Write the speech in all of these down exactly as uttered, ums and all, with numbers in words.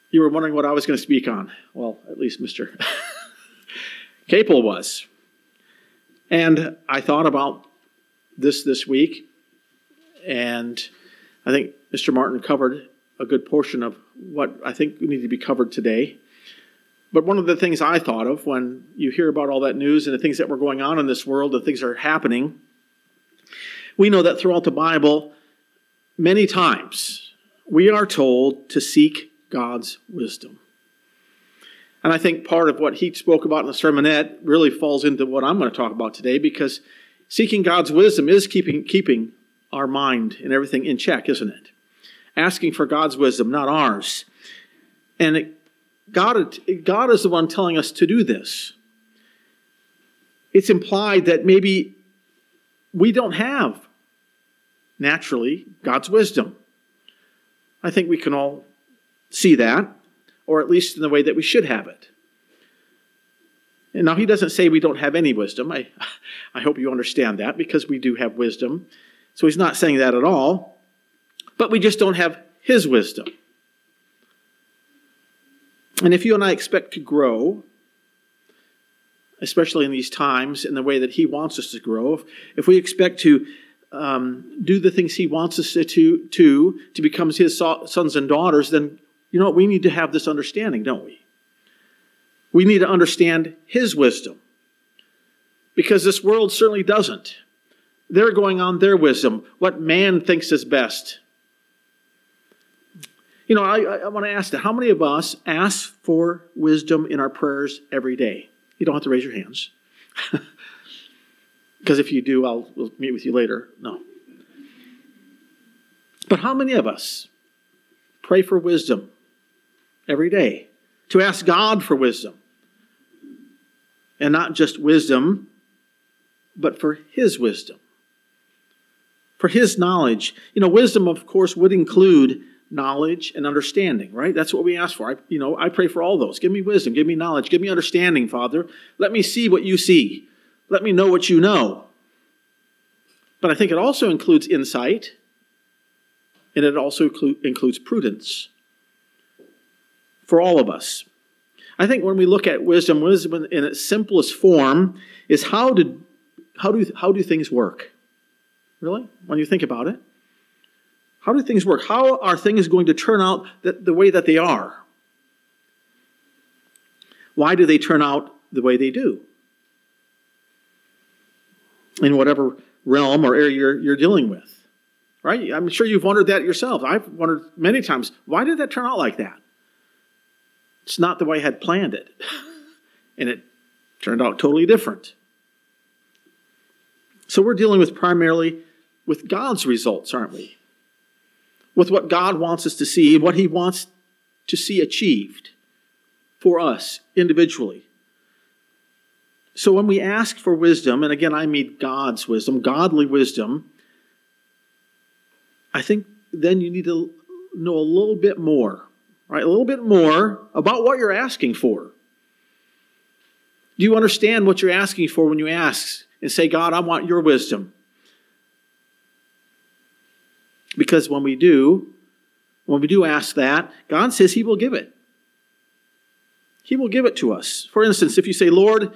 You were wondering what I was going to speak on. Well, at least Mister Capel was. And I thought about this this week, and I think Mister Martin covered a good portion of what I think needed to be covered today. But one of the things I thought of when you hear about all that news and the things that were going on in this world, the things that are happening, we know that throughout the Bible, many times, we are told to seek God's wisdom. And I think part of what he spoke about in the sermonette really falls into what I'm going to talk about today, because seeking God's wisdom is keeping, keeping our mind and everything in check, isn't it? Asking for God's wisdom, not ours. And it, God, God is the one telling us to do this. It's implied that maybe we don't have, naturally, God's wisdom. I think we can all see that, or at least in the way that we should have it. And now he doesn't say we don't have any wisdom. I, I hope you understand that, because we do have wisdom. So he's not saying that at all. But we just don't have his wisdom. And if you and I expect to grow, especially in these times, in the way that he wants us to grow, if, if we expect to um, do the things he wants us to, to, to, to become his sons and daughters, then you know what? We need to have this understanding, don't we? We need to understand his wisdom. Because this world certainly doesn't. They're going on their wisdom, what man thinks is best. You know, I, I want to ask that. How many of us ask for wisdom in our prayers every day? You don't have to raise your hands. Because if you do, I'll we'll meet with you later. No. But how many of us pray for wisdom every day? To ask God for wisdom. And not just wisdom, but for his wisdom. For his knowledge. You know, wisdom, of course, would include knowledge and understanding, right? That's what we ask for. I, you know, I pray for all those. Give me wisdom, give me knowledge, give me understanding, Father. Let me see what you see. Let me know what you know. But I think it also includes insight, and it also inclu- includes prudence for all of us. I think when we look at wisdom, wisdom in its simplest form is how do, how do, how do things work? Really? When you think about it. How do things work? How are things going to turn out the, the way that they are? Why do they turn out the way they do? In whatever realm or area you're, you're dealing with. Right? I'm sure you've wondered that yourself. I've wondered many times, why did that turn out like that? It's not the way I had planned it. And it turned out totally different. So we're dealing with primarily with God's results, aren't we? With what God wants us to see, what he wants to see achieved for us individually. So when we ask for wisdom, and again I mean God's wisdom, godly wisdom, I think then you need to know a little bit more, right? A little bit more about what you're asking for. Do you understand what you're asking for when you ask and say, God, I want your wisdom? Because when we do, when we do ask that, God says he will give it. He will give it to us. For instance, if you say, Lord,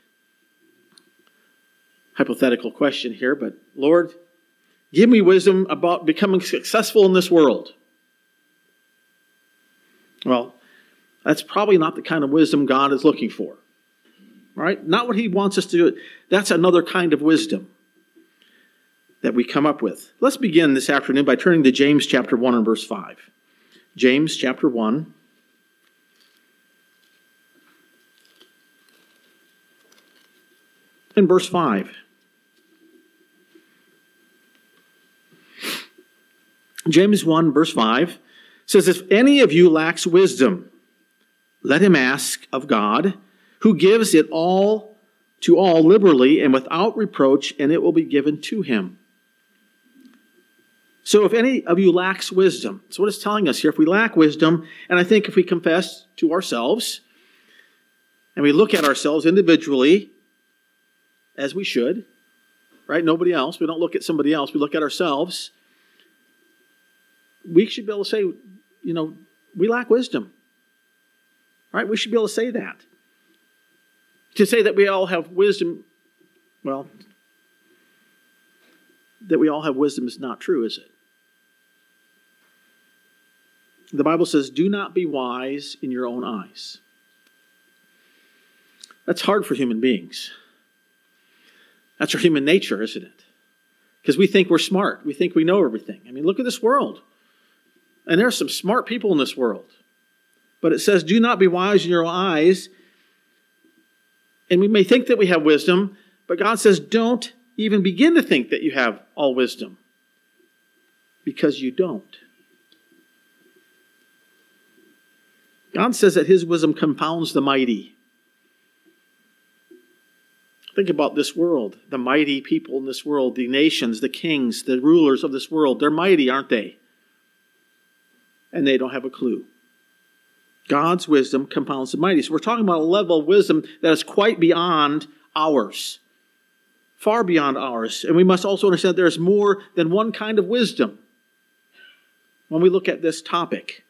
hypothetical question here, but Lord, give me wisdom about becoming successful in this world. Well, that's probably not the kind of wisdom God is looking for. Right? Not what he wants us to do. That's another kind of wisdom that we come up with. Let's begin this afternoon by turning to James chapter one and verse five. James chapter one. And verse five. James one verse five says, if any of you lacks wisdom, let him ask of God, who gives it all to all liberally and without reproach, and it will be given to him. So if any of you lacks wisdom, that's what it's telling us here. If we lack wisdom, and I think if we confess to ourselves, and we look at ourselves individually, as we should, right? Nobody else. We don't look at somebody else. We look at ourselves. We should be able to say, you know, we lack wisdom. Right? We should be able to say that. To say that we all have wisdom, well, that we all have wisdom is not true, is it? The Bible says, do not be wise in your own eyes. That's hard for human beings. That's our human nature, isn't it? Because we think we're smart. We think we know everything. I mean, look at this world. And there are some smart people in this world. But it says, do not be wise in your own eyes. And we may think that we have wisdom, but God says, don't even begin to think that you have all wisdom. Because you don't. God says that his wisdom confounds the mighty. Think about this world, the mighty people in this world, the nations, the kings, the rulers of this world. They're mighty, aren't they? And they don't have a clue. God's wisdom confounds the mighty. So we're talking about a level of wisdom that is quite beyond ours. Far beyond ours. And we must also understand that there's more than one kind of wisdom when we look at this topic.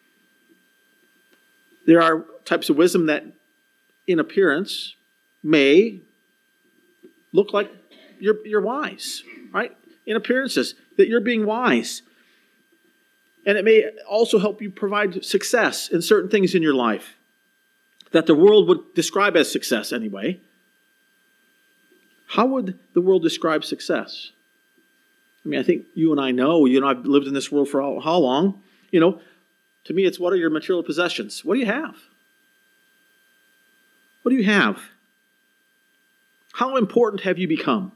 There are types of wisdom that, in appearance, may look like you're, you're wise, right? In appearances, that you're being wise. And it may also help you provide success in certain things in your life that the world would describe as success anyway. How would the world describe success? I mean, I think you and I know, you know, I've lived in this world for how, how long? You know, to me, it's what are your material possessions? What do you have? What do you have? How important have you become?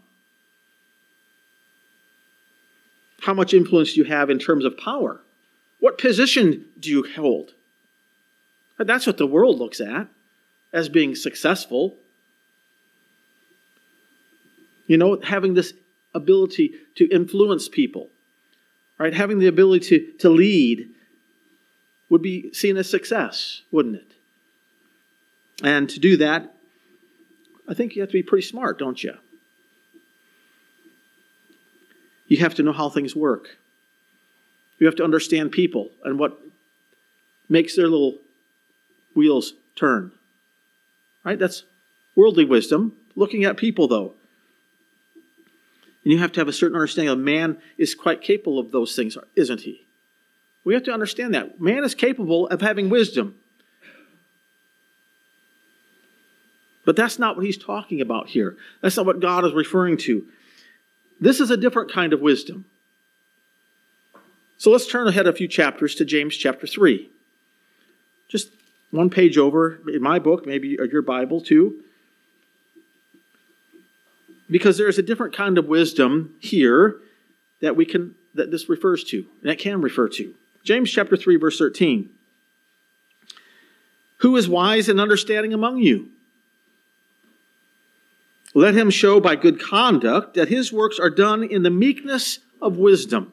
How much influence do you have in terms of power? What position do you hold? And that's what the world looks at as being successful. You know, having this ability to influence people, right? Having the ability to, to lead would be seen as success, wouldn't it? And to do that, I think you have to be pretty smart, don't you? You have to know how things work. You have to understand people and what makes their little wheels turn. Right? That's worldly wisdom. Looking at people, though. And you have to have a certain understanding of man is quite capable of those things, isn't he? We have to understand that. Man is capable of having wisdom. But that's not what he's talking about here. That's not what God is referring to. This is a different kind of wisdom. So let's turn ahead a few chapters to James chapter three. Just one page over in my book, maybe your Bible too. Because there's a different kind of wisdom here that we can that this refers to, and it can refer to. James chapter three, verse thirteen. Who is wise and understanding among you? Let him show by good conduct that his works are done in the meekness of wisdom.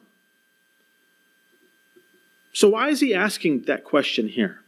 So why is he asking that question here?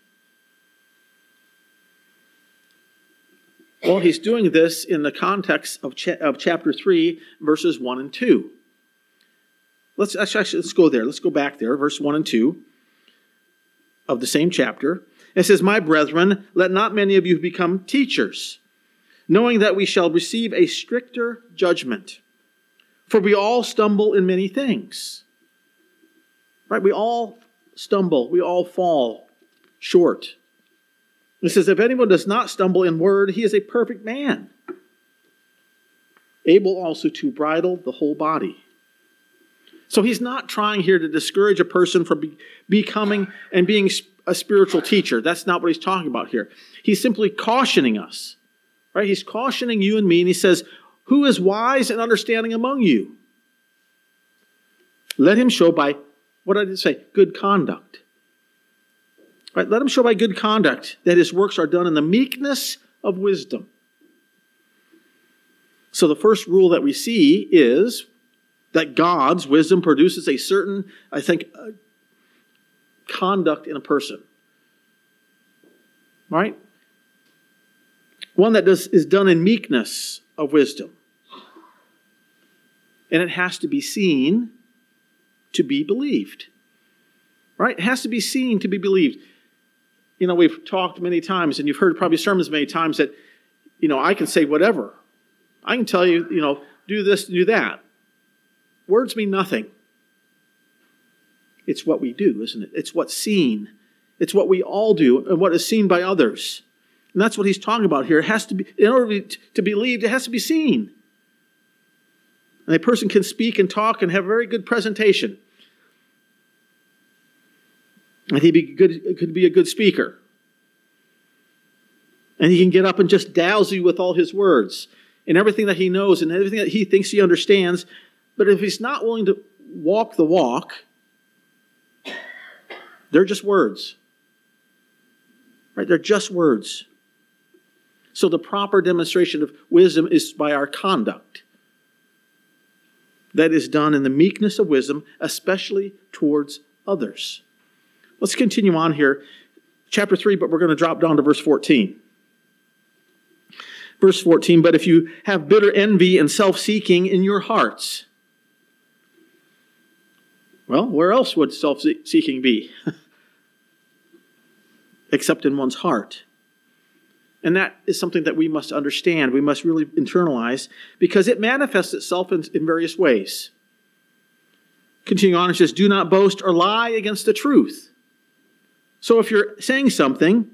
Well, he's doing this in the context of, cha- of chapter three, verses one and two. Let's actually let's go there. Let's go back there, verse one and two of the same chapter. It says, "My brethren, let not many of you become teachers, knowing that we shall receive a stricter judgment. For we all stumble in many things." Right? We all stumble. We all fall short. It says, "If anyone does not stumble in word, he is a perfect man, able also to bridle the whole body." So he's not trying here to discourage a person from be- becoming and being a spiritual teacher. That's not what he's talking about here. He's simply cautioning us. Right? He's cautioning you and me, and he says, who is wise and understanding among you? Let him show by, what did I say? Good conduct. Right? Let him show by good conduct that his works are done in the meekness of wisdom. So the first rule that we see is that God's wisdom produces a certain, I think, uh, conduct in a person. Right? One that does, is done in meekness of wisdom. And it has to be seen to be believed. Right? It has to be seen to be believed. you know, we've talked many times, and you've heard probably sermons many times that, you know, I can say whatever. I can tell you, you know, do this, do that. Words mean nothing. It's what we do, isn't it? It's what's seen. It's what we all do and what is seen by others. And that's what he's talking about here. It has to be, in order to be believed, it has to be seen. And a person can speak and talk and have a very good presentation. And he be good, could be a good speaker. And he can get up and just dazzle you with all his words and everything that he knows and everything that he thinks he understands. But if he's not willing to walk the walk, they're just words. Right? They're just words. So the proper demonstration of wisdom is by our conduct. That is done in the meekness of wisdom, especially towards others. Let's continue on here. Chapter three, but we're going to drop down to verse fourteen. Verse fourteen, but if you have bitter envy and self-seeking in your hearts. Well, where else would self-seeking be? Except in one's heart. And that is something that we must understand. We must really internalize because it manifests itself in, in various ways. Continuing on, it says, do not boast or lie against the truth. So if you're saying something,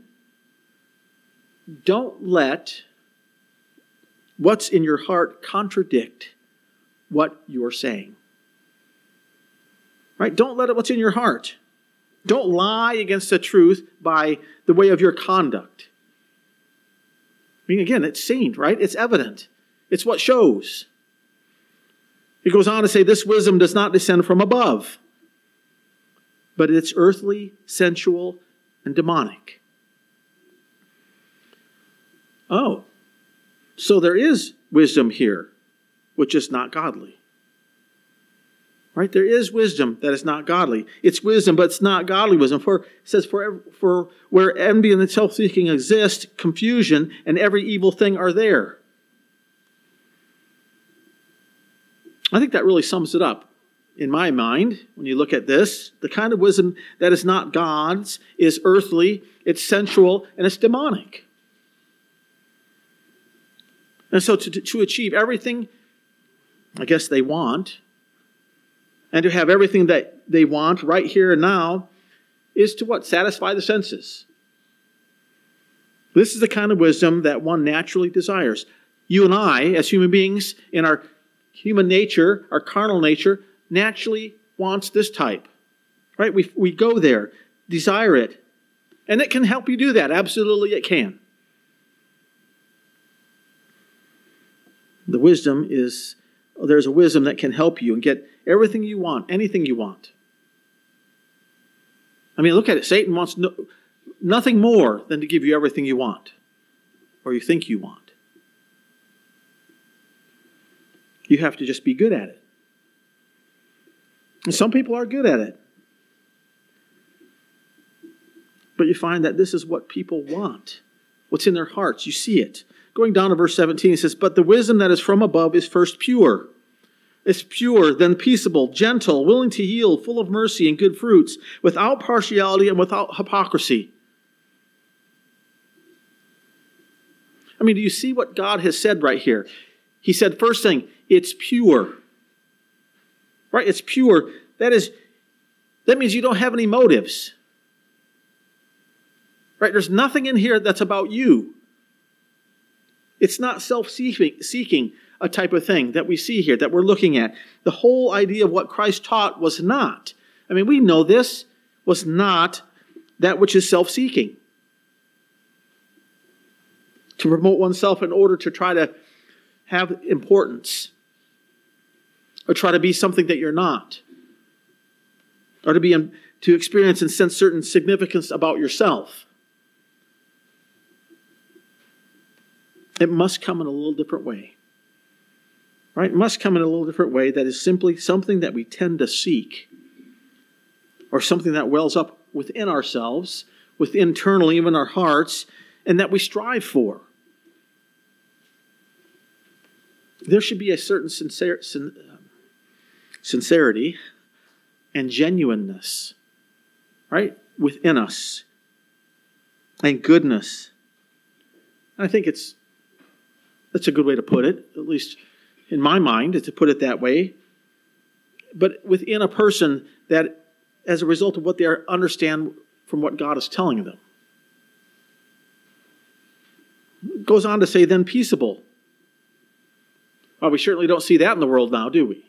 don't let what's in your heart contradict what you're saying. Right? Don't let it what's in your heart. Don't lie against the truth by the way of your conduct. I mean, again, it's seen, right? It's evident. It's what shows. He goes on to say, this wisdom does not descend from above, but it's earthly, sensual, and demonic. Oh, so there is wisdom here, which is not godly. Right? There is wisdom that is not godly. It's wisdom, but it's not godly wisdom. For it says, for, for where envy and self-seeking exist, confusion and every evil thing are there. I think that really sums it up. In my mind, when you look at this, the kind of wisdom that is not God's is earthly, it's sensual, and it's demonic. And so to, to achieve everything, I guess they want, and to have everything that they want right here and now is to what? Satisfy the senses. This is the kind of wisdom that one naturally desires. You and I, as human beings, in our human nature, our carnal nature, naturally wants this type. Right? We, we go there, desire it. And it can help you do that. Absolutely it can. The wisdom is, there's a wisdom that can help you and get everything you want, anything you want. I mean, look at it. Satan wants no, nothing more than to give you everything you want or you think you want. You have to just be good at it. And some people are good at it. But you find that this is what people want. What's in their hearts. You see it. Going down to verse seventeen, it says, but the wisdom that is from above is first pure. It's pure, then peaceable, gentle, willing to yield, full of mercy and good fruits, without partiality and without hypocrisy. I mean, do you see what God has said right here? He said, first thing, it's pure. Right? It's pure. That is, that means you don't have any motives. Right? There's nothing in here that's about you. It's not self-seeking seeking a type of thing that we see here, that we're looking at. The whole idea of what Christ taught was not. I mean, we know this was not that which is self-seeking. To promote oneself in order to try to have importance. Or try to be something that you're not. Or to be in, to experience and sense certain significance about yourself. It must come in a little different way. Right? It must come in a little different way that is simply something that we tend to seek. Or something that wells up within ourselves, within internally, even our hearts, and that we strive for. There should be a certain sincere, sin, sincerity and genuineness, right, within us. and goodness. I think it's that's a good way to put it, at least in my mind, to put it that way. But within a person that, as a result of what they understand from what God is telling them. It goes on to say, then peaceable. Well, we certainly don't see that in the world now, do we?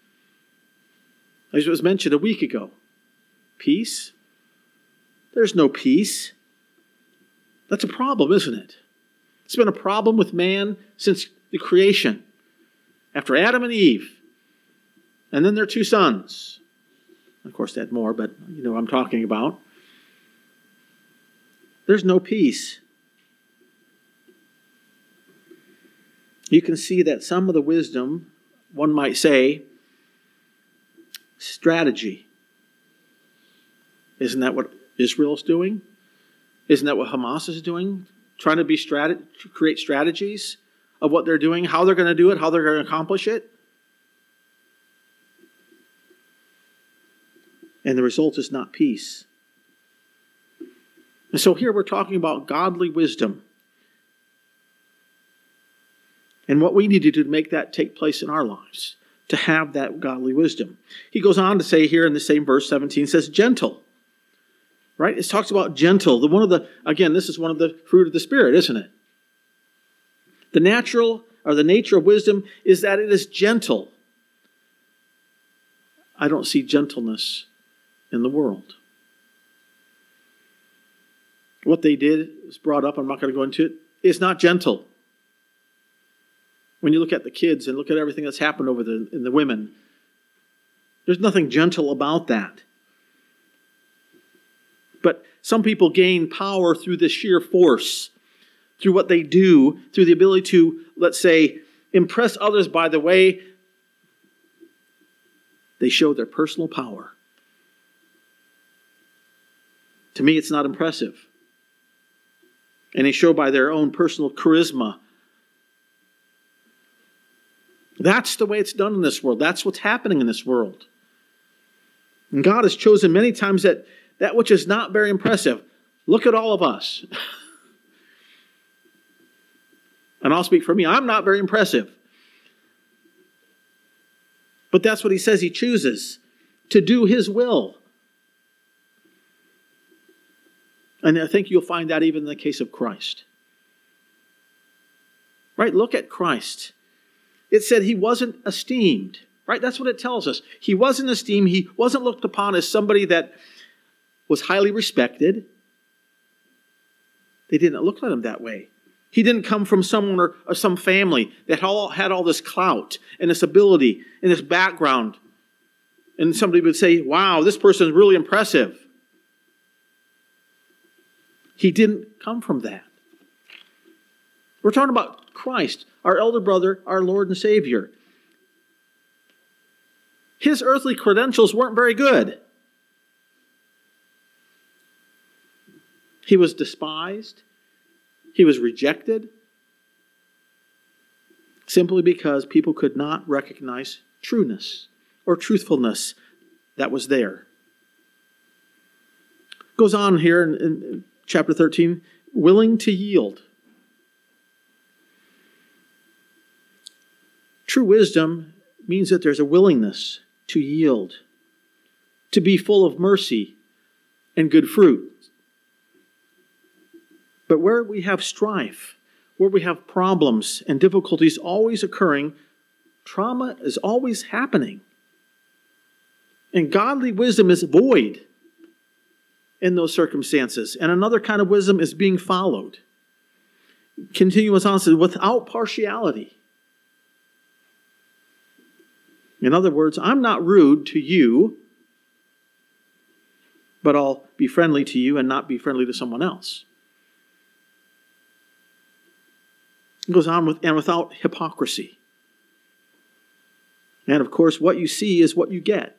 As was mentioned a week ago. Peace? There's no peace. That's a problem, isn't it? It's been a problem with man since the creation. After Adam and Eve. And then their two sons. Of course, they had more, but you know what I'm talking about. There's no peace. You can see that some of the wisdom, one might say, strategy. Isn't that what Israel's doing? Isn't that what Hamas is doing? Trying to be strat- create strategies of what they're doing, how they're going to do it, how they're going to accomplish it. And the result is not peace. And so here we're talking about godly wisdom. And what we need to do to make that take place in our lives. To have that godly wisdom. He goes on to say here in the same verse seventeen, says gentle. Right? It talks about gentle. The one of the again, this is one of the fruit of the Spirit, isn't it? The natural or the nature of wisdom is that it is gentle. I don't see gentleness in the world. What they did is brought up, I'm not going to go into it, is not gentle. When you look at the kids and look at everything that's happened over the, in the women, there's nothing gentle about that. But some people gain power through the sheer force, through what they do, through the ability to, let's say, impress others by the way they show their personal power. To me, it's not impressive. And they show by their own personal charisma. That's the way it's done in this world. That's what's happening in this world. And God has chosen many times that that which is not very impressive. Look at all of us. And I'll speak for me. I'm not very impressive. But that's what he says he chooses. To do his will. And I think you'll find that even in the case of Christ. Right? Look at Christ. It said he wasn't esteemed. Right? That's what it tells us. He wasn't esteemed. He wasn't looked upon as somebody that was highly respected. They didn't look at him that way. He didn't come from someone or, or some family that all, had all this clout and this ability and this background. And somebody would say, wow, this person is really impressive. He didn't come from that. We're talking about Christ, our elder brother, our Lord and Savior. His earthly credentials weren't very good. He was despised. He was rejected. Simply because people could not recognize trueness or truthfulness that was there. Goes on here in, in chapter thirteen, willing to yield. True wisdom means that there's a willingness to yield, to be full of mercy and good fruit. But where we have strife, where we have problems and difficulties always occurring, trauma is always happening. And godly wisdom is void in those circumstances. And another kind of wisdom is being followed. Continuous on, says, without partiality. In other words, I'm not rude to you, but I'll be friendly to you and not be friendly to someone else. It goes on with, and without hypocrisy. And of course, what you see is what you get.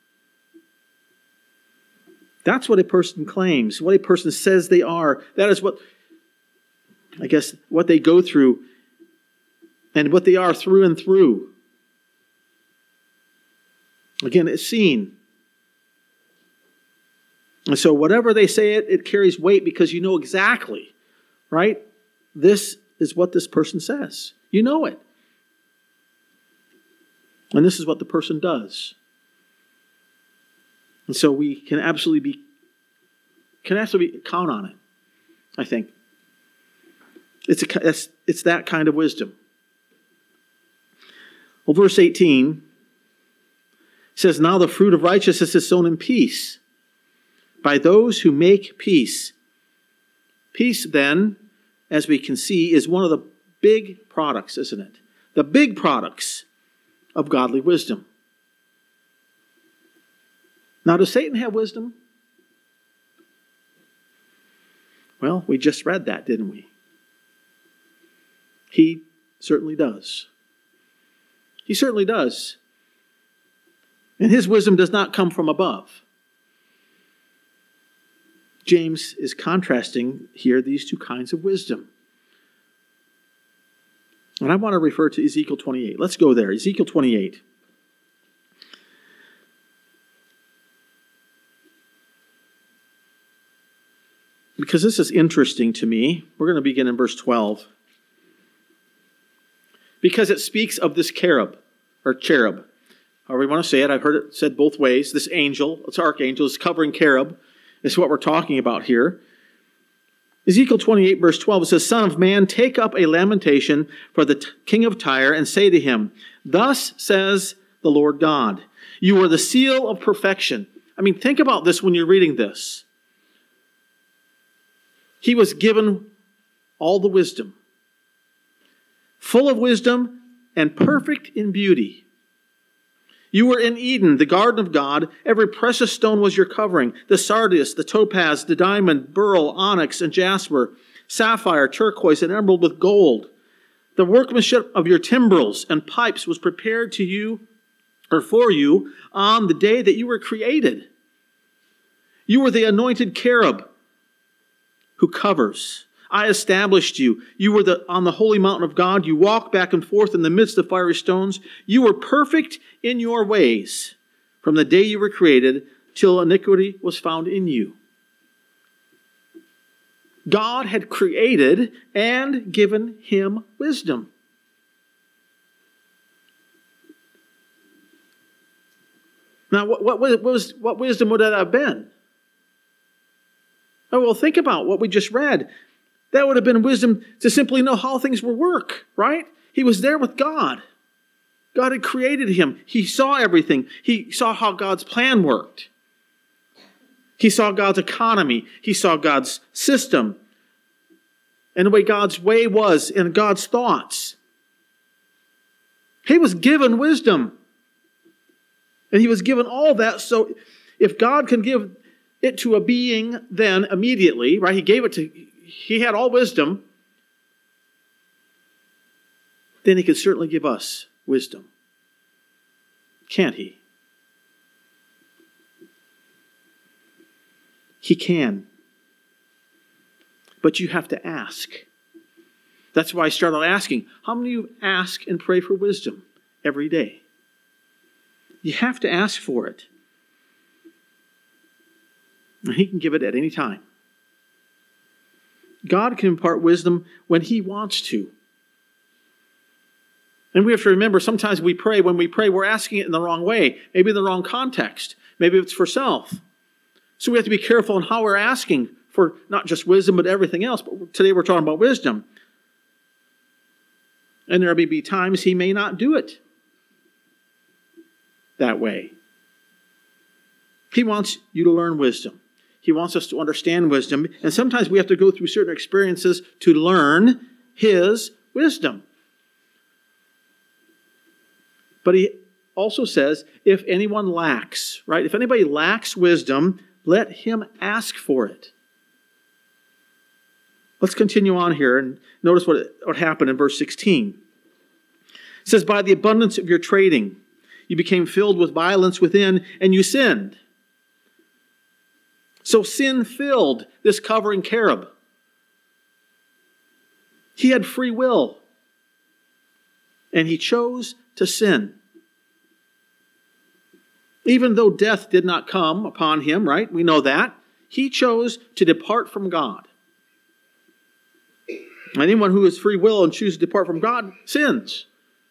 That's what a person claims, what a person says they are. That is what, I guess, what they go through and what they are through and through. Again, it's seen. And so whatever they say, it, it carries weight because you know exactly, right? This is what this person says. You know it. And this is what the person does. And so we can absolutely be, can absolutely count on it, I think. It's, a, it's, it's that kind of wisdom. Well, verse eighteen says, now the fruit of righteousness is sown in peace by those who make peace. Peace, then, as we can see, is one of the big products, isn't it? The big products of godly wisdom. Now, does Satan have wisdom? Well, we just read that, didn't we? He certainly does. He certainly does. And his wisdom does not come from above. James is contrasting here these two kinds of wisdom. And I want to refer to Ezekiel twenty-eight. Let's go there. Ezekiel twenty-eight. Because this is interesting to me. We're going to begin in verse twelve. Because it speaks of this cherub, or cherub, however you want to say it. I've heard it said both ways. This angel, this archangel, is covering cherub. This is what we're talking about here. Ezekiel twenty-eight, verse twelve, it says, Son of man, take up a lamentation for the t- king of Tyre, and say to him, Thus says the Lord God, you are the seal of perfection. I mean, think about this when you're reading this. He was given all the wisdom, full of wisdom and perfect in beauty. You were in Eden, the garden of God. Every precious stone was your covering. The sardius, the topaz, the diamond, beryl, onyx, and jasper, sapphire, turquoise, and emerald with gold. The workmanship of your timbrels and pipes was prepared to you, or for you, on the day that you were created. You were the anointed cherub who covers. I established you. You were the, on the holy mountain of God. You walked back and forth in the midst of fiery stones. You were perfect in your ways from the day you were created till iniquity was found in you. God had created and given him wisdom. Now, what, what, what, was, what wisdom would that have been? Oh, well, think about what we just read. That would have been wisdom to simply know how things will work, right? He was there with God. God had created him. He saw everything. He saw how God's plan worked. He saw God's economy. He saw God's system and the way God's way was and God's thoughts. He was given wisdom. And he was given all that. So if God can give it to a being then immediately, right? He gave it to, he had all wisdom. Then he could certainly give us wisdom. Can't he? He can. But you have to ask. That's why I started asking, how many of you ask and pray for wisdom every day? You have to ask for it. And he can give it at any time. God can impart wisdom when he wants to. And we have to remember, sometimes we pray, when we pray, we're asking it in the wrong way. Maybe in the wrong context. Maybe it's for self. So we have to be careful in how we're asking for not just wisdom, but everything else. But today we're talking about wisdom. And there may be times he may not do it that way. He wants you to learn wisdom. He wants us to understand wisdom. And sometimes we have to go through certain experiences to learn his wisdom. But he also says, if anyone lacks, right? If anybody lacks wisdom, let him ask for it. Let's continue on here and notice what, what happened in verse sixteen. It says, by the abundance of your trading, you became filled with violence within, and you sinned. So sin filled this covering cherub. He had free will. And he chose to sin. Even though death did not come upon him, right? We know that. He chose to depart from God. Anyone who has free will and chooses to depart from God sins.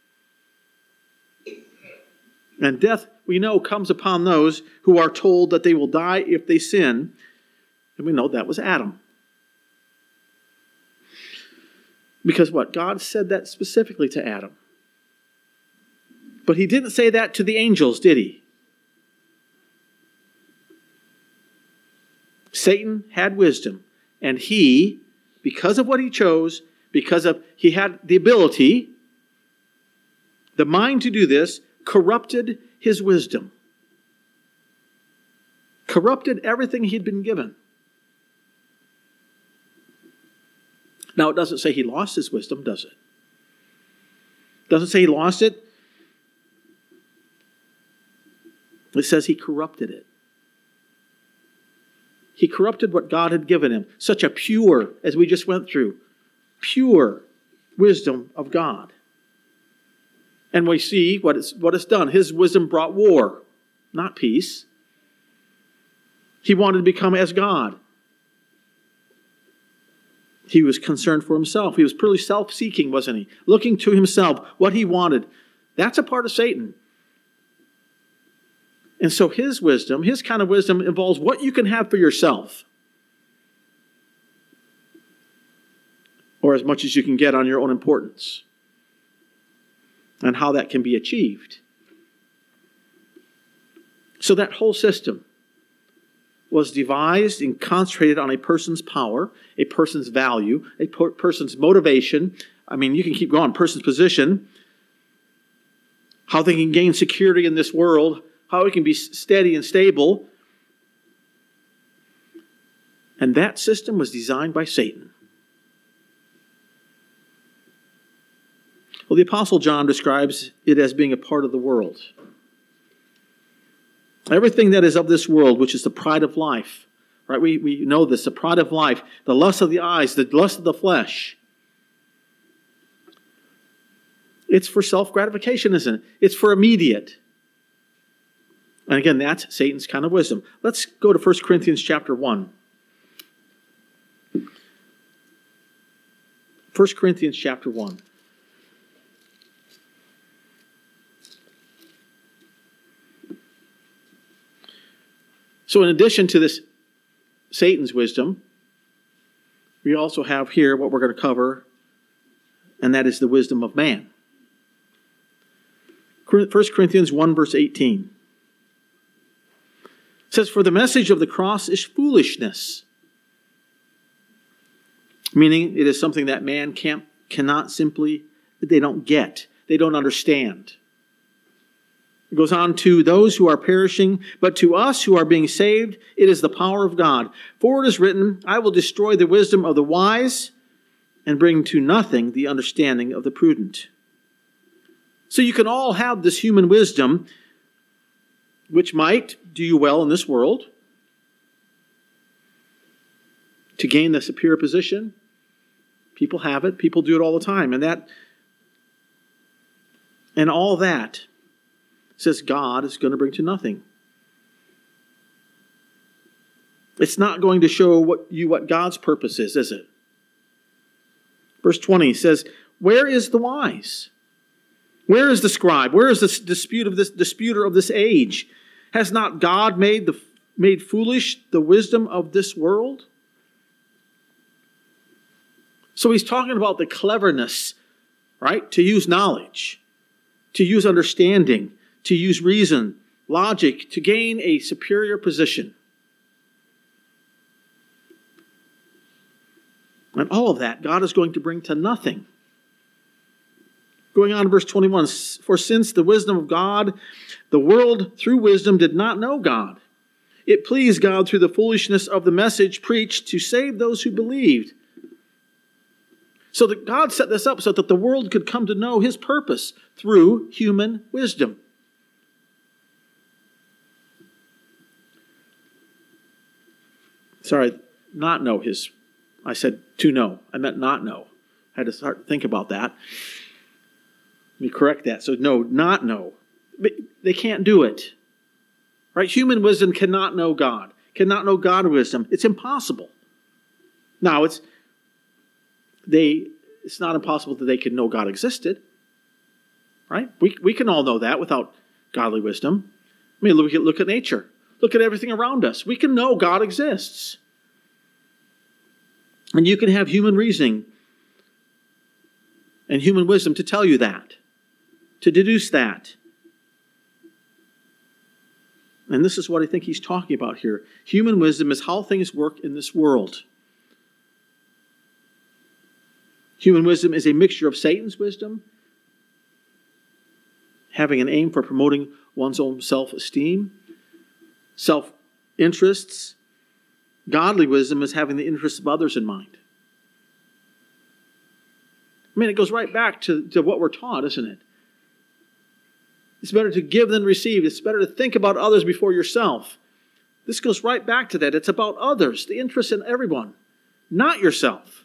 And death, we know, comes upon those who are told that they will die if they sin. And we know that was Adam. Because what? God said that specifically to Adam. But he didn't say that to the angels, did he? Satan had wisdom. And he, because of what he chose, because of he had the ability, the mind to do this, corrupted his wisdom. Corrupted everything he'd been given. Now, it doesn't say he lost his wisdom, does it? Doesn't say he lost it. It says he corrupted it. He corrupted what God had given him. Such a pure, as we just went through, pure wisdom of God. And we see what it's, what it's done. His wisdom brought war, not peace. He wanted to become as God. He was concerned for himself. He was purely self-seeking, wasn't he? Looking to himself, what he wanted. That's a part of Satan. And so his wisdom, his kind of wisdom, involves what you can have for yourself. Or as much as you can get on your own importance. And how that can be achieved. So that whole system was devised and concentrated on a person's power, a person's value, a per- person's motivation. I mean, you can keep going. Person's position, how they can gain security in this world, how it can be steady and stable. And that system was designed by Satan. Well, the Apostle John describes it as being a part of the world. Everything that is of this world, which is the pride of life, right? We, we know this, the pride of life, the lust of the eyes, the lust of the flesh. It's for self-gratification, isn't it? It's for immediate. And again, that's Satan's kind of wisdom. Let's go to First Corinthians chapter one. First Corinthians chapter one. So in addition to this Satan's wisdom, we also have here what we're going to cover, and that is the wisdom of man. First Corinthians one verse eighteen. It says, "For the message of the cross is foolishness." Meaning it is something that man can't, cannot simply, they don't get. They don't understand. It goes on to those who are perishing, but to us who are being saved, it is the power of God. For it is written, "I will destroy the wisdom of the wise and bring to nothing the understanding of the prudent." So you can all have this human wisdom, which might do you well in this world, to gain the superior position. People have it. People do it all the time. And that, and all that says God is going to bring to nothing. It's not going to show what you what God's purpose is, is it? Verse twenty says, "Where is the wise? Where is the scribe? Where is the dispute of this disputer of this age? Has not God made the made foolish the wisdom of this world?" So he's talking about the cleverness, right? To use knowledge, to use understanding, to use reason, logic, to gain a superior position. And all of that, God is going to bring to nothing. Going on to verse twenty-one, "For since the wisdom of God, the world through wisdom did not know God, it pleased God through the foolishness of the message preached to save those who believed." So that God set this up so that the world could come to know His purpose through human wisdom. Sorry, not know His. I said to know. I meant not know. I had to start to think about that. Let me correct that. So no, not know. But they can't do it. Right? Human wisdom cannot know God, cannot know God wisdom. It's impossible. Now, it's they. It's not impossible that they could know God existed, right? We we can all know that without godly wisdom. I mean, look at look at nature. Look at everything around us. We can know God exists, and you can have human reasoning and human wisdom to tell you that, to deduce that. And this is what I think he's talking about here. Human wisdom is how things work in this world. Human wisdom is a mixture of Satan's wisdom, having an aim for promoting one's own self-esteem, self-interests. Godly wisdom is having the interests of others in mind. I mean, it goes right back to, to what we're taught, isn't it? It's better to give than receive. It's better to think about others before yourself. This goes right back to that. It's about others, the interest in everyone, not yourself.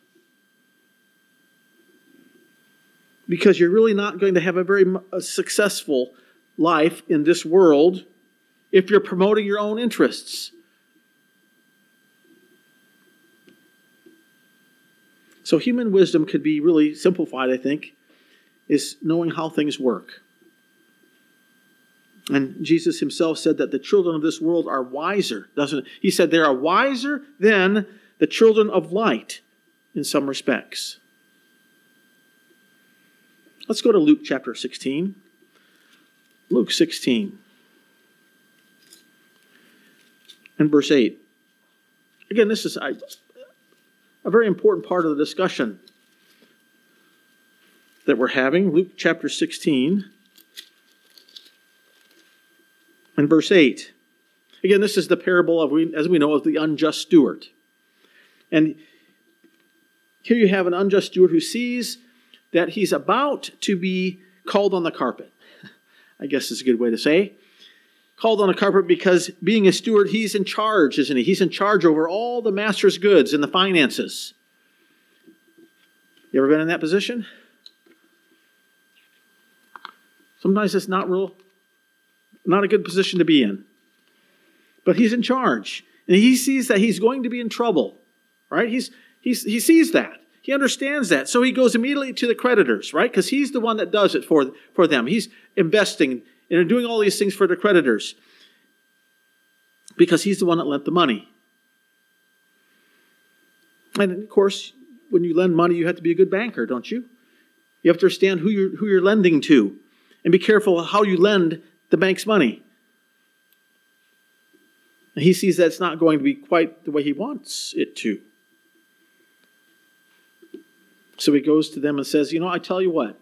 Because you're really not going to have a very successful life in this world if you're promoting your own interests. So human wisdom could be really simplified, I think, is knowing how things work. And Jesus himself said that the children of this world are wiser, doesn't it? He said they are wiser than the children of light in some respects. Let's go to Luke chapter sixteen. Luke sixteen. And verse eight. Again, this is a, a very important part of the discussion that we're having. Luke chapter sixteen. And verse eight. Again, this is the parable of, as we know, of the unjust steward. And here you have an unjust steward who sees that he's about to be called on the carpet. I guess is a good way to say. Called on the carpet because being a steward, he's in charge, isn't he? He's in charge over all the master's goods and the finances. You ever been in that position? Sometimes it's not real, not a good position to be in. But he's in charge. And he sees that he's going to be in trouble. Right? He's, he's, he sees that. He understands that. So he goes immediately to the creditors, right? Because he's the one that does it for, for them. He's investing and doing all these things for the creditors. Because he's the one that lent the money. And of course, when you lend money, you have to be a good banker, don't you? You have to understand who you're, who you're lending to. And be careful how you lend the bank's money. And he sees that it's not going to be quite the way he wants it to. So he goes to them and says, you know, I tell you what.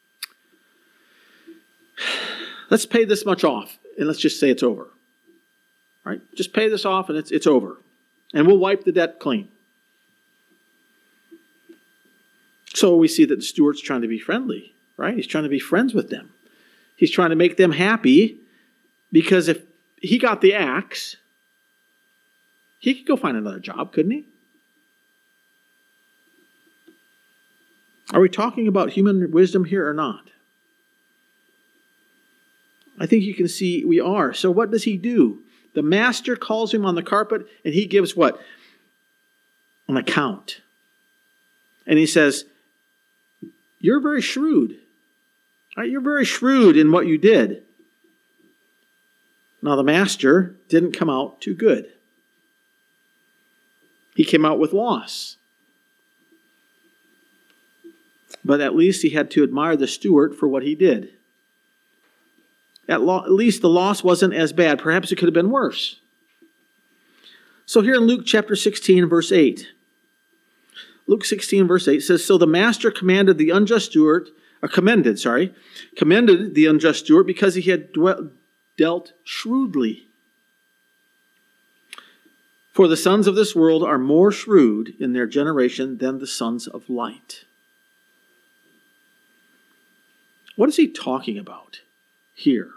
Let's pay this much off and let's just say it's over. All right? Just pay this off and it's, it's over. And we'll wipe the debt clean. So we see that the steward's trying to be friendly, right? He's trying to be friends with them. He's trying to make them happy because if he got the axe, he could go find another job, couldn't he? Are we talking about human wisdom here or not? I think you can see we are. So what does he do? The master calls him on the carpet and he gives what? An account. And he says, you're very shrewd. Right? You're very shrewd in what you did. Now the master didn't come out too good. He came out with loss. But at least he had to admire the steward for what he did. At, lo- at least the loss wasn't as bad. Perhaps it could have been worse. So here in Luke chapter sixteen, verse eight. Luke sixteen, verse eight says, so the master commanded the unjust steward, or commended, sorry, commended the unjust steward because he had dwelt, dealt shrewdly. For the sons of this world are more shrewd in their generation than the sons of light. What is he talking about here?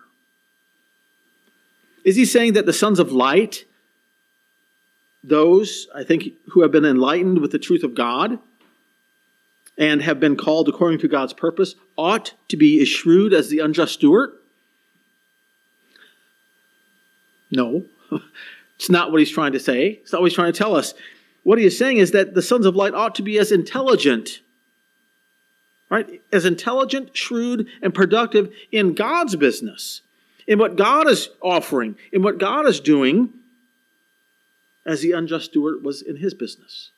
Is he saying that the sons of light, those, I think, who have been enlightened with the truth of God and have been called according to God's purpose, ought to be as shrewd as the unjust steward? No. It's not what he's trying to say. It's not what he's trying to tell us. What he is saying is that the sons of light ought to be as intelligent, right? As intelligent, shrewd, and productive in God's business, in what God is offering, in what God is doing, as the unjust steward was in his business.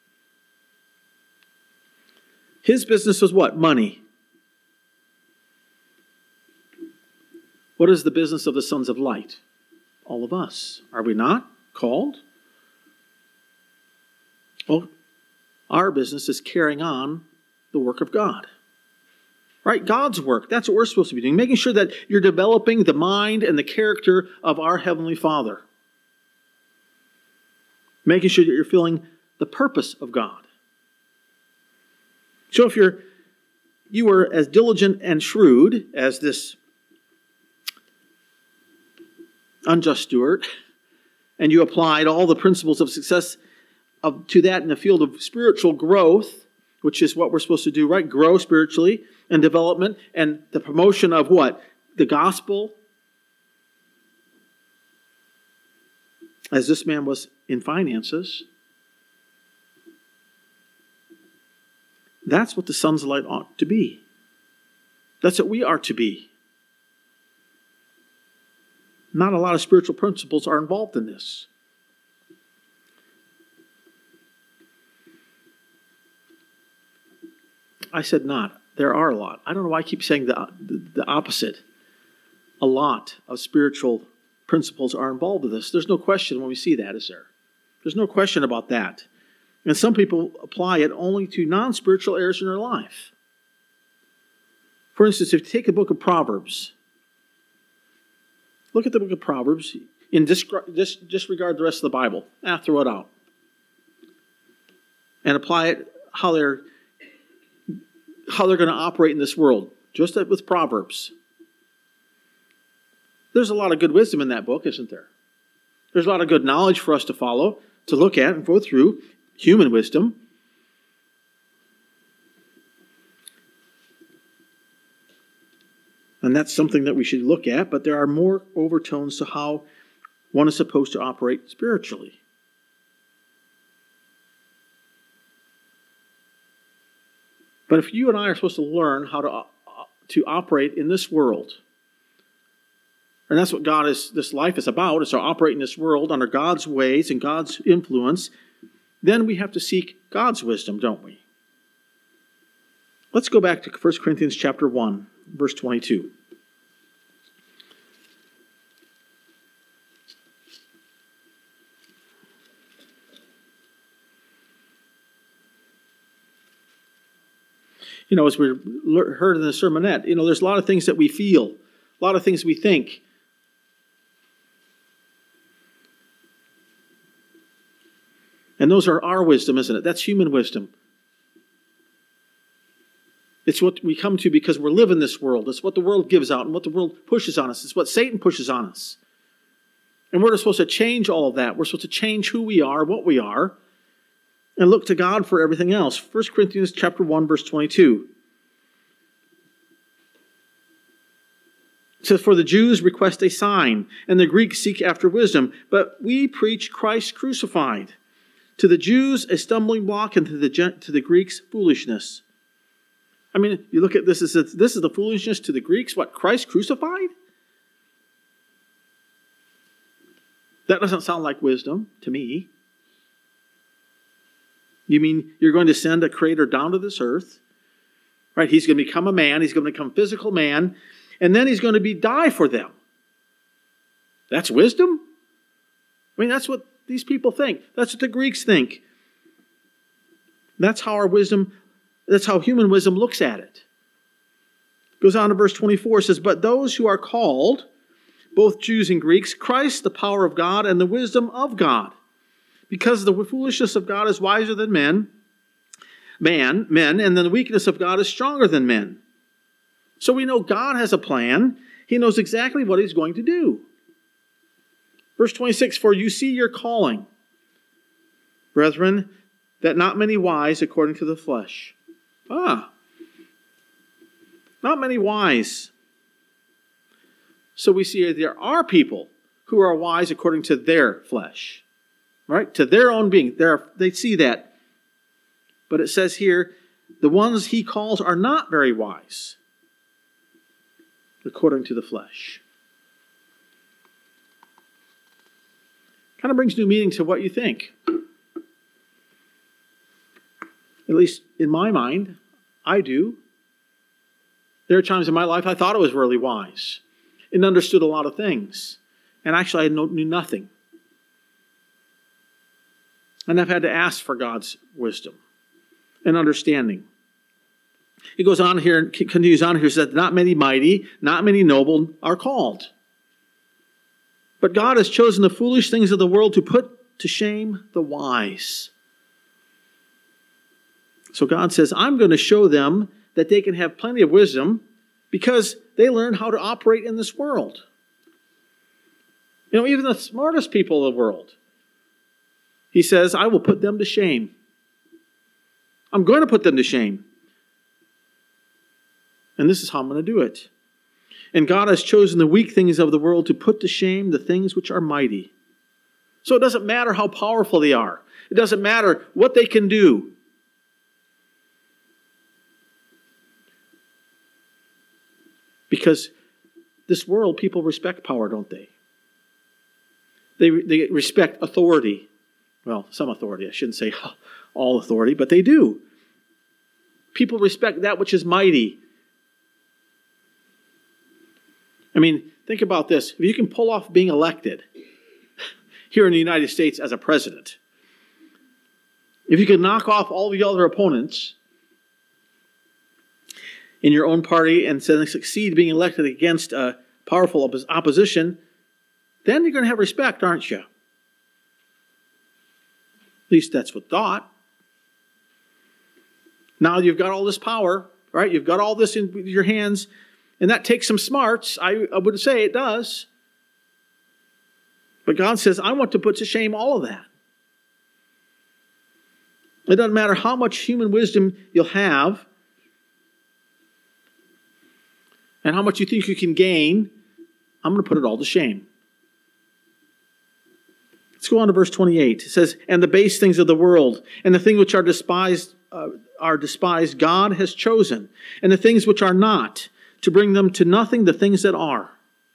His business was what? Money. What is the business of the sons of light? All of us. Are we not called? Well, our business is carrying on the work of God. Right? God's work. That's what we're supposed to be doing. Making sure that you're developing the mind and the character of our Heavenly Father. Making sure that you're feeling the purpose of God. So if you're you were as diligent and shrewd as this unjust steward, and you applied all the principles of success of, to that in the field of spiritual growth, which is what we're supposed to do, right? Grow spiritually and development and the promotion of what? The gospel. As this man was in finances. That's what the sons of light ought to be. That's what we are to be. Not a lot of spiritual principles are involved in this. I said not. There are a lot. I don't know why I keep saying the, the, the opposite. A lot of spiritual principles are involved with this. There's no question when we see that, is there? There's no question about that. And some people apply it only to non-spiritual areas in their life. For instance, if you take the book of Proverbs, look at the book of Proverbs and disregard the rest of the Bible. Ah, throw it out. And apply it how they're how they're going to operate in this world. Just like with Proverbs. There's a lot of good wisdom in that book, isn't there? There's a lot of good knowledge for us to follow, to look at and go through. Human wisdom. And that's something that we should look at, but there are more overtones to how one is supposed to operate spiritually. But if you and I are supposed to learn how to, uh, to operate in this world, and that's what God is, this life is about, is to operate in this world under God's ways and God's influence, then we have to seek God's wisdom, don't we? Let's go back to First Corinthians chapter one, verse twenty-two. You know, as we heard in the sermonette, you know, there's a lot of things that we feel, a lot of things we think. And those are our wisdom, isn't it? That's human wisdom. It's what we come to because we're living this world. It's what the world gives out and what the world pushes on us. It's what Satan pushes on us. And we're supposed to change all of that. We're supposed to change who we are, what we are, and look to God for everything else. First Corinthians chapter one, verse twenty-two. It says, "For the Jews request a sign, and the Greeks seek after wisdom, but we preach Christ crucified. To the Jews, a stumbling block, and to the, to the Greeks, foolishness." I mean, you look at this, this is, this is the foolishness to the Greeks. What, Christ crucified? That doesn't sound like wisdom to me. You mean you're going to send a creator down to this earth? Right? He's going to become a man. He's going to become a physical man. And then he's going to be die for them. That's wisdom? I mean, that's what these people think. That's what the Greeks think. That's how our wisdom, that's how human wisdom looks at it. Goes on to verse twenty-four, says, "But those who are called, both Jews and Greeks, Christ, the power of God and the wisdom of God. Because the foolishness of God is wiser than men, man, men, and the weakness of God is stronger than men." So we know God has a plan. He knows exactly what he's going to do. Verse twenty-six, "For you see your calling, brethren, that not many wise according to the flesh." Ah, not many wise. So we see there are people who are wise according to their flesh. right? To their own being. They're, they see that. But it says here, the ones he calls are not very wise, according to the flesh. Kind of brings new meaning to what you think. At least in my mind, I do. There are times in my life I thought I was really wise and understood a lot of things. And actually I knew nothing. And I've had to ask for God's wisdom and understanding. He goes on here and continues on here, says, not many mighty, not many noble are called. But God has chosen the foolish things of the world to put to shame the wise. So God says, I'm going to show them that they can have plenty of wisdom because they learn how to operate in this world. You know, even the smartest people of the world, he says, I will put them to shame. I'm going to put them to shame. And this is how I'm going to do it. And God has chosen the weak things of the world to put to shame the things which are mighty. So it doesn't matter how powerful they are. It doesn't matter what they can do. Because this world, people respect power, don't they? They, they respect authority. Well, some authority. I shouldn't say all authority, but they do. People respect that which is mighty. I mean, think about this. If you can pull off being elected here in the United States as a president, if you can knock off all the other opponents in your own party and succeed being elected against a powerful opposition, then you're going to have respect, aren't you? At least that's what thought. Now you've got all this power, right? You've got all this in your hands, and that takes some smarts. I, I would say it does. But God says, I want to put to shame all of that. It doesn't matter how much human wisdom you'll have and how much you think you can gain, I'm going to put it all to shame. Let's go on to verse twenty-eight. It says, and the base things of the world, and the things which are despised, uh, are despised, God has chosen, and the things which are not, to bring them to nothing, the things that are.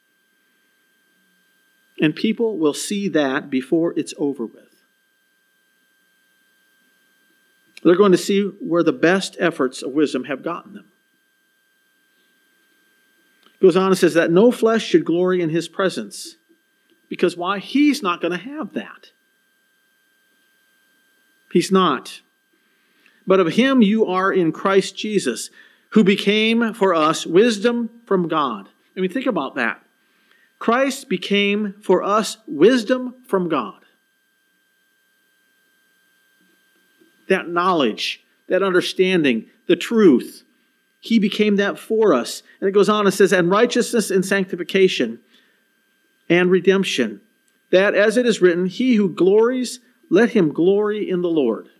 And people will see that before it's over with. They're going to see where the best efforts of wisdom have gotten them. Goes on and says that no flesh should glory in his presence. Because why? He's not going to have that. He's not. But of him you are in Christ Jesus, who became for us wisdom from God. I mean, think about that. Christ became for us wisdom from God. That knowledge, that understanding, the truth. He became that for us. And it goes on and says, and righteousness and sanctification and redemption, that as it is written, he who glories, let him glory in the Lord.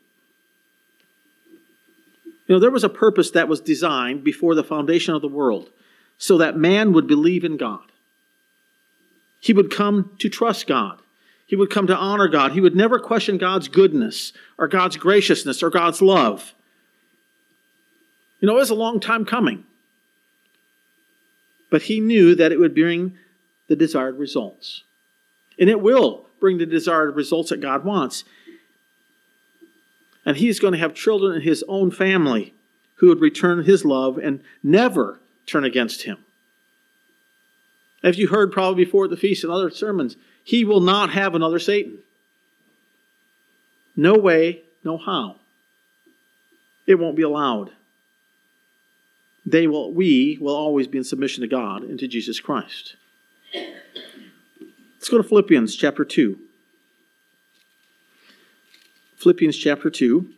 You know, there was a purpose that was designed before the foundation of the world, so that man would believe in God. He would come to trust God. He would come to honor God. He would never question God's goodness or God's graciousness or God's love. You know, it was a long time coming. But he knew that it would bring the desired results. And it will bring the desired results that God wants. And he's going to have children in his own family who would return his love and never turn against him. As you heard probably before at the feast and other sermons, he will not have another Satan. No way, no how. It won't be allowed. They will, we will always be in submission to God and to Jesus Christ. Let's go to Philippians chapter two. Philippians chapter two.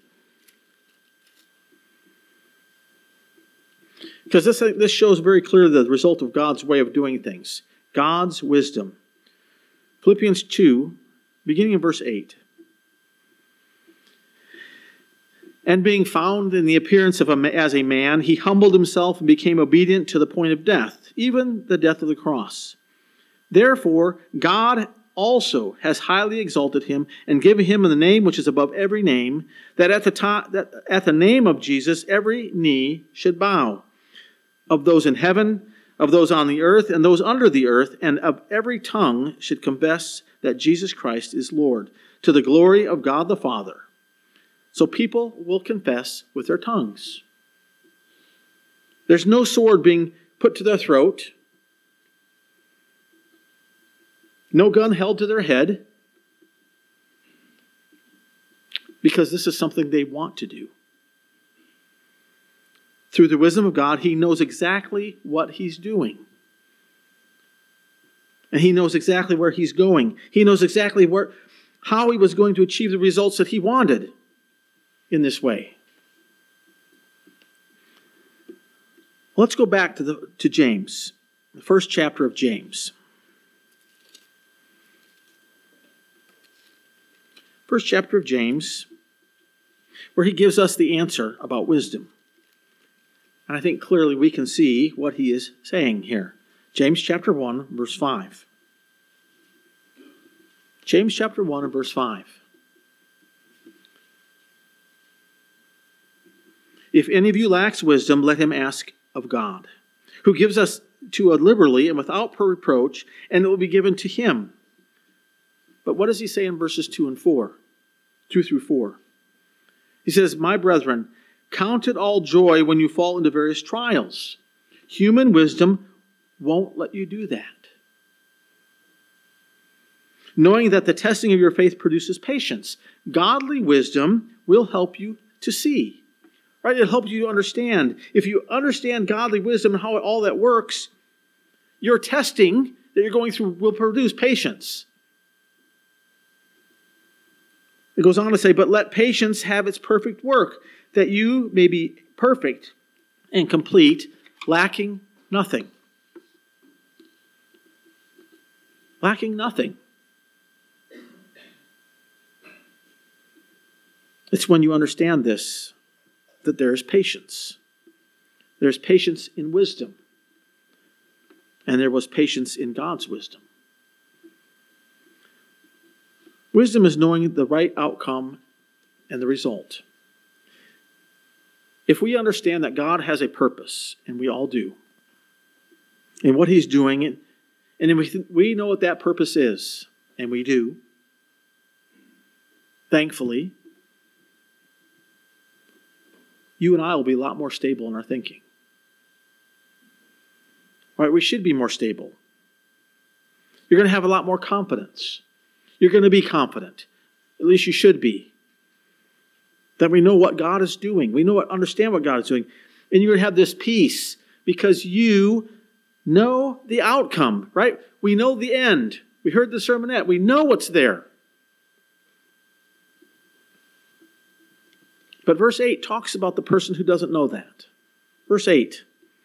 Because this, this shows very clearly the result of God's way of doing things. God's wisdom. Philippians two, beginning in verse eight. And being found in the appearance of a, as a man, he humbled himself and became obedient to the point of death, even the death of the cross. Therefore, God also has highly exalted him and given him the name which is above every name, that at the top, that at the name of Jesus every knee should bow, of those in heaven, of those on the earth, and those under the earth, and of every tongue should confess that Jesus Christ is Lord, to the glory of God the Father. So people will confess with their tongues. There's no sword being put to their throat, no gun held to their head, because this is something they want to do. Through the wisdom of God, he knows exactly what he's doing. And he knows exactly where he's going. He knows exactly where, how he was going to achieve the results that he wanted in this way. Let's go back to, the, to James, the first chapter of James. First chapter of James, where he gives us the answer about wisdom. And I think clearly we can see what he is saying here. James chapter one, verse five. James chapter one and verse five. If any of you lacks wisdom, let him ask of God, who gives us to us liberally and without reproach, and it will be given to him. But what does he say in verses two and four? two through four. He says, my brethren, count it all joy when you fall into various trials. Human wisdom won't let you do that. Knowing that the testing of your faith produces patience. Godly wisdom will help you to see. Right? It'll help you to understand. If you understand godly wisdom and how all that works, your testing that you're going through will produce patience. It goes on to say, but let patience have its perfect work, that you may be perfect and complete, lacking nothing. Lacking nothing. It's when you understand this that there is patience. There's patience in wisdom. And there was patience in God's wisdom. Wisdom is knowing the right outcome and the result. If we understand that God has a purpose, and we all do, and what he's doing, and, and we, we know what that purpose is, and we do, thankfully, you and I will be a lot more stable in our thinking. Right? We should be more stable. You're going to have a lot more confidence. You're going to be confident. At least you should be. That we know what God is doing. We know what, understand what God is doing. And you're going to have this peace because you know the outcome, right? We know the end. We heard the sermonette. We know what's there. But verse eight talks about the person who doesn't know that. Verse eight.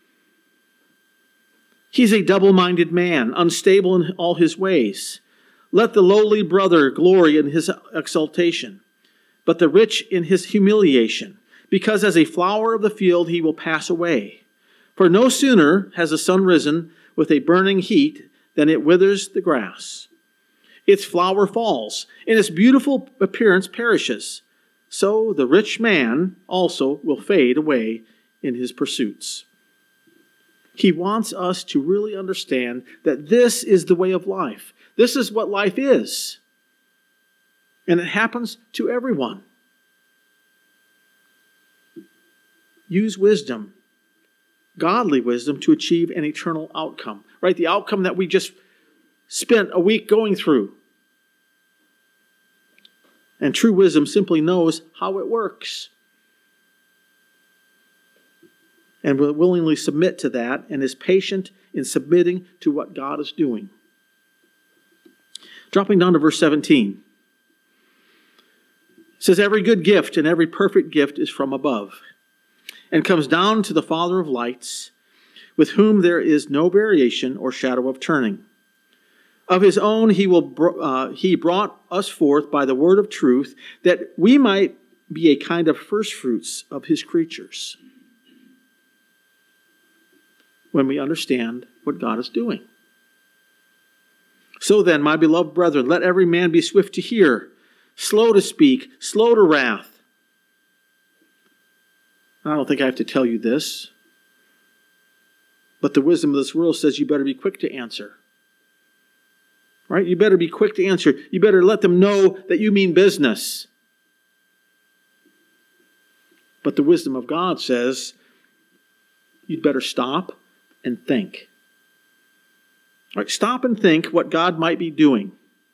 He's a double-minded man, unstable in all his ways. Let the lowly brother glory in his exaltation, but the rich in his humiliation, because as a flower of the field he will pass away. For no sooner has the sun risen with a burning heat than it withers the grass. Its flower falls, and its beautiful appearance perishes. So the rich man also will fade away in his pursuits. He wants us to really understand that this is the way of life. This is what life is. And it happens to everyone. Use wisdom, godly wisdom, to achieve an eternal outcome. Right? The outcome that we just spent a week going through. And true wisdom simply knows how it works. And will willingly submit to that and is patient in submitting to what God is doing. Dropping down to verse seventeen. It says, every good gift and every perfect gift is from above, and comes down to the Father of lights, with whom there is no variation or shadow of turning. Of his own he will uh, he brought us forth by the word of truth, that we might be a kind of firstfruits of his creatures. When we understand what God is doing. So then, my beloved brethren, let every man be swift to hear, slow to speak, slow to wrath. I don't think I have to tell you this, but the wisdom of this world says you better be quick to answer. Right? You better be quick to answer. You better let them know that you mean business. But the wisdom of God says you'd better stop and think. Right? Stop and think what God might be doing.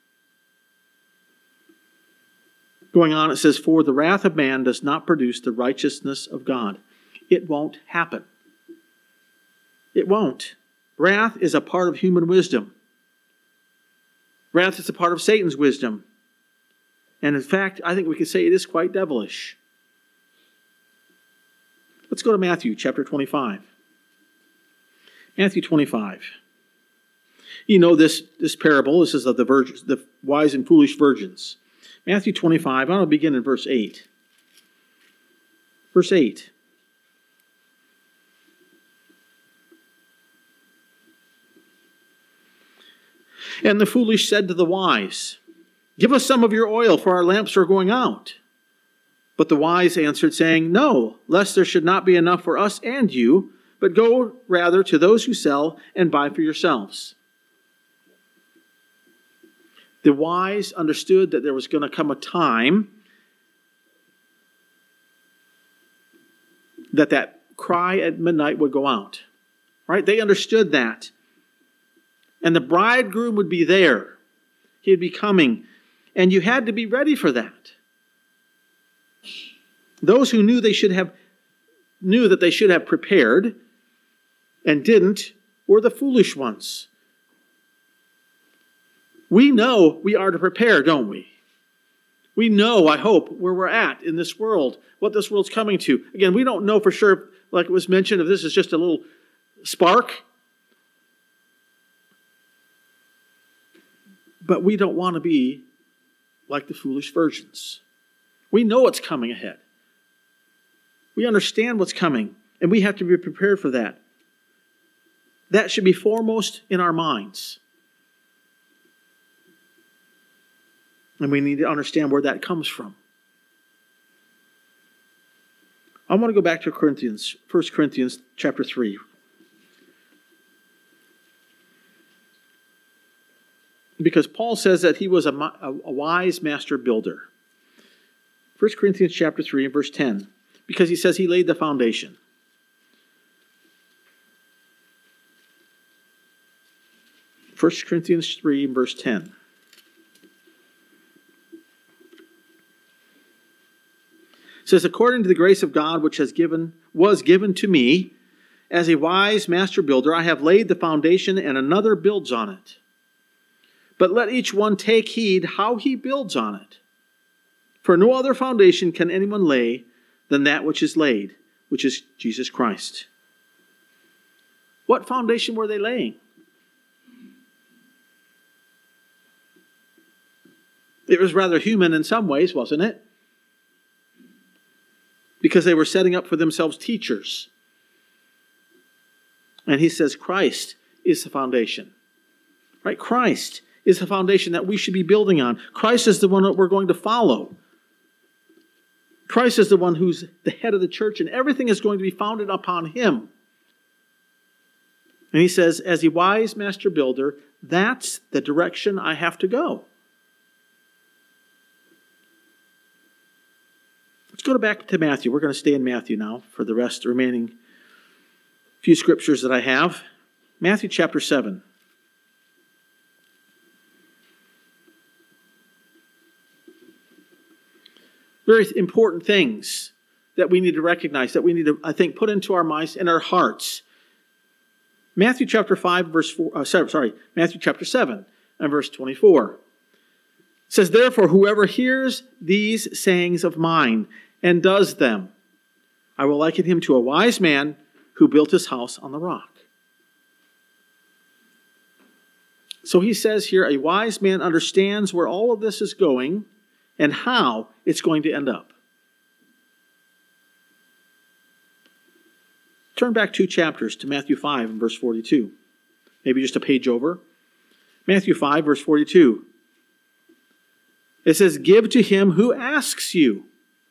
Going on, it says, for the wrath of man does not produce the righteousness of God. It won't happen. It won't. Wrath is a part of human wisdom. Wrath is a part of Satan's wisdom. And in fact, I think we could say it is quite devilish. Let's go to Matthew chapter twenty-five. Matthew twenty-five. You know this, this parable. This is of the virgins, the wise and foolish virgins. Matthew twenty-five, I'm going to begin in verse eight. Verse eight. And the foolish said to the wise, give us some of your oil, for our lamps are going out. But the wise answered, saying, no, lest there should not be enough for us and you, but go rather to those who sell and buy for yourselves. The wise understood that there was going to come a time that that cry at midnight would go out. Right? They understood that. And the bridegroom would be there. He would be coming. And you had to be ready for that. Those who knew they should have knew that they should have prepared and didn't were the foolish ones. We know we are to prepare, don't we? We know, I hope, where we're at in this world, what this world's coming to. Again, we don't know for sure, like it was mentioned, if this is just a little spark. But we don't want to be like the foolish virgins. We know what's coming ahead. We understand what's coming, and we have to be prepared for that. That should be foremost in our minds. And we need to understand where that comes from. I want to go back to Corinthians, First Corinthians chapter three. Because Paul says that he was a, a, a wise master builder. First Corinthians chapter three and verse ten. Because he says he laid the foundation. First Corinthians three and verse ten. It says, according to the grace of God which has given was given to me, as a wise master builder, I have laid the foundation, and another builds on it. But let each one take heed how he builds on it. For no other foundation can anyone lay than that which is laid, which is Jesus Christ. What foundation were they laying? It was rather human in some ways, wasn't it? Because they were setting up for themselves teachers. And he says Christ is the foundation. Right? Christ is the foundation that we should be building on. Christ is the one that we're going to follow. Christ is the one who's the head of the church, and everything is going to be founded upon him. And he says, as a wise master builder, that's the direction I have to go. Let's go back to Matthew. We're going to stay in Matthew now for the rest, the remaining few scriptures that I have. Matthew chapter seven. Very important things that we need to recognize, that we need to, I think, put into our minds and our hearts. Matthew chapter five, verse four, uh, sorry, Matthew chapter seven and verse twenty-four. It says, therefore, whoever hears these sayings of mine and does them, I will liken him to a wise man who built his house on the rock. So he says here, a wise man understands where all of this is going and how it's going to end up. Turn back two chapters to Matthew five and verse forty-two. Maybe just a page over. Matthew five, verse forty-two. It says, give to him who asks you.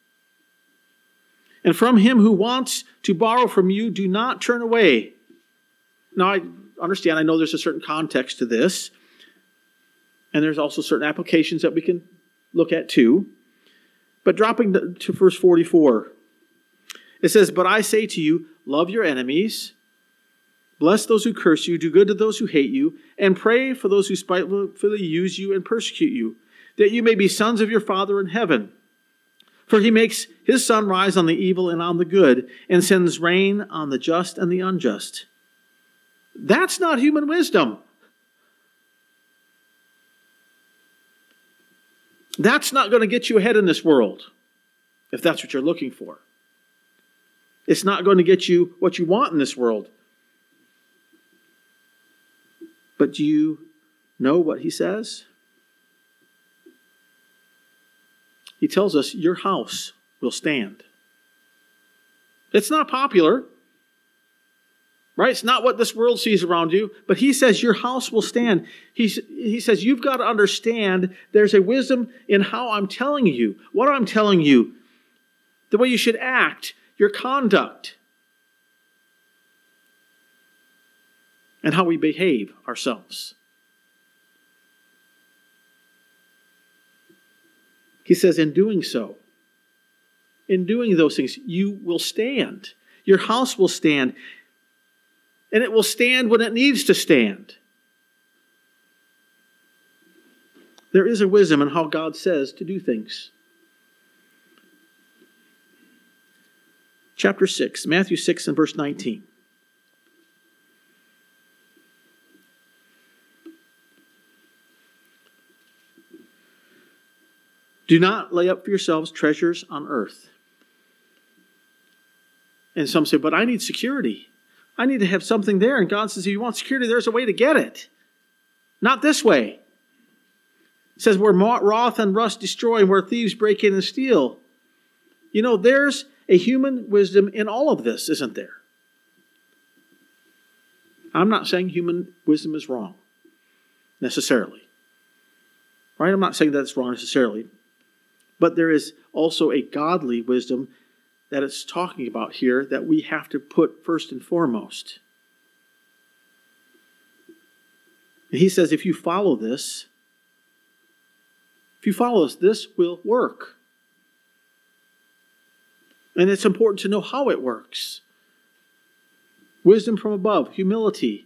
And from him who wants to borrow from you, do not turn away. Now, I understand, I know there's a certain context to this. And there's also certain applications that we can look at too. But dropping to verse forty-four, it says, but I say to you, love your enemies, bless those who curse you, do good to those who hate you, and pray for those who spitefully use you and persecute you, that you may be sons of your Father in heaven. For he makes his sun rise on the evil and on the good, and sends rain on the just and the unjust. That's not human wisdom. That's not going to get you ahead in this world, if that's what you're looking for. It's not going to get you what you want in this world. But do you know what he says? He tells us, your house will stand. It's not popular, right? It's not what this world sees around you, but he says your house will stand. He's, he says you've got to understand there's a wisdom in how I'm telling you, what I'm telling you, the way you should act, your conduct, and how we behave ourselves. He says, in doing so, in doing those things, you will stand. Your house will stand. And it will stand when it needs to stand. There is a wisdom in how God says to do things. Chapter six, Matthew six and verse nineteen. Do not lay up for yourselves treasures on earth. And some say, but I need security. I need to have something there. And God says, if you want security, there's a way to get it. Not this way. It says, where moth and rust destroy and where thieves break in and steal. You know, there's a human wisdom in all of this, isn't there? I'm not saying human wisdom is wrong, necessarily. Right? I'm not saying that it's wrong necessarily. But there is also a godly wisdom that it's talking about here that we have to put first and foremost. And he says, if you follow this, if you follow this, this will work. And it's important to know how it works. Wisdom from above, humility.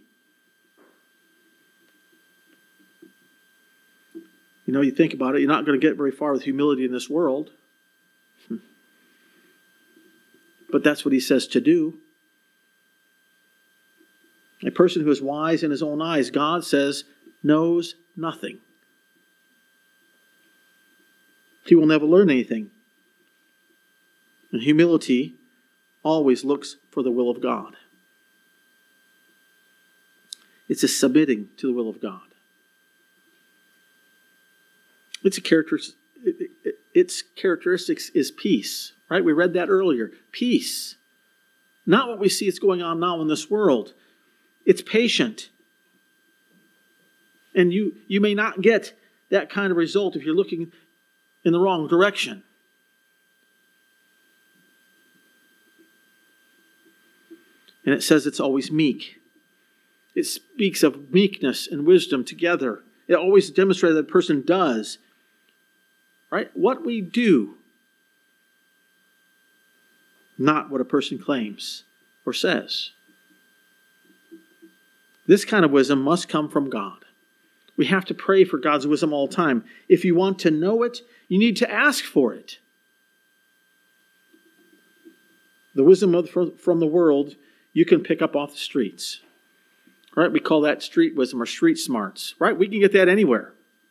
You know, you think about it, you're not going to get very far with humility in this world. But that's what he says to do. A person who is wise in his own eyes, God says, knows nothing. He will never learn anything. And humility always looks for the will of God. It's a submitting to the will of God. Its, a character, its characteristics is peace. Right? We read that earlier. Peace. Not what we see is going on now in this world. It's patient. And you, you may not get that kind of result if you're looking in the wrong direction. And it says it's always meek. It speaks of meekness and wisdom together. It always demonstrates that a person does. Right? What we do, not what a person claims or says. This kind of wisdom must come from God. We have to pray for God's wisdom all the time. If you want to know it, you need to ask for it. The wisdom of, from the world, you can pick up off the streets. Right? We call that street wisdom or street smarts. Right? We can get that anywhere.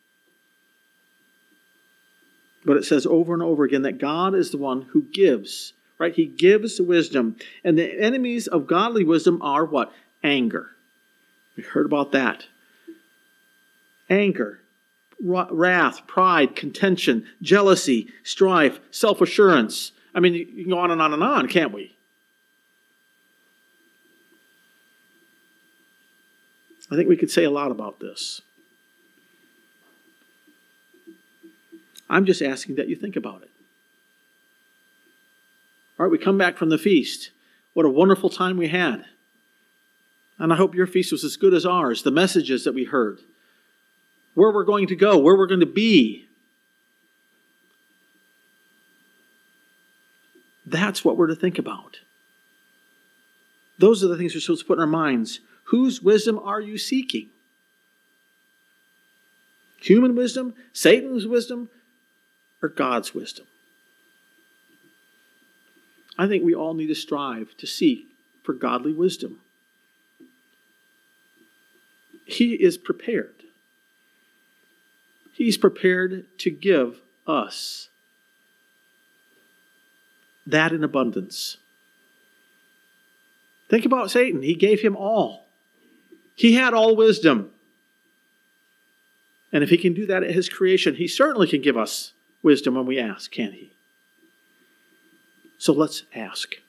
But it says over and over again that God is the one who gives. Right? He gives wisdom. And the enemies of godly wisdom are what? Anger. We heard about that. Anger, wrath, pride, contention, jealousy, strife, self-assurance. I mean, you can go on and on and on, can't we? I think we could say a lot about this. I'm just asking that you think about it. All right, we come back from the feast. What a wonderful time we had. And I hope your feast was as good as ours. The messages that we heard. Where we're going to go. Where we're going to be. That's what we're to think about. Those are the things we're supposed to put in our minds. Whose wisdom are you seeking? Human wisdom? Satan's wisdom? Or God's wisdom? I think we all need to strive to seek for godly wisdom. He is prepared. He's prepared to give us that in abundance. Think about Satan. He gave him all. He had all wisdom. And if he can do that at his creation, he certainly can give us wisdom when we ask, can't he? So let's ask.